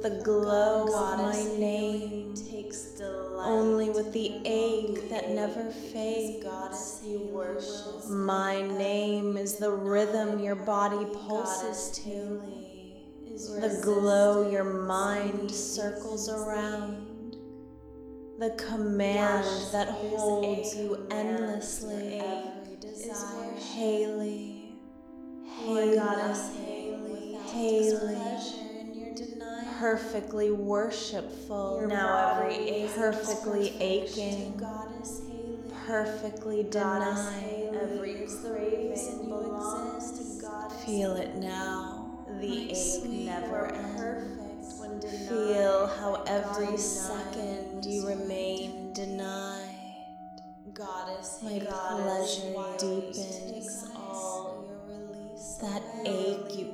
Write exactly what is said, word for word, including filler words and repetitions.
the glow of my Goddess name, takes delight only with the in ache that ache. never fades. Goddess you worship. My name is the rhythm your body pulses Goddess to, Haley is the glow your resistance mind and circles resistance. around, the command Worship that is holds a you command endlessly. for every desire. Haley, Lord Haley, Goddess Haley, Haley, pleasure in your denial. perfectly worshipful, Your now every body ache is perfectly perfect aching, to Goddess Haley. perfectly Goddess denied. Haley Every is the craving reason you belongs. exist to Goddess Feel it Haley. now, the My ache sweet, never you're ends. perfect when denied. Feel how God every denied second is you your remain identity. denied. Goddess My Haley, pleasure wild deepens. takes all your release That away. ache you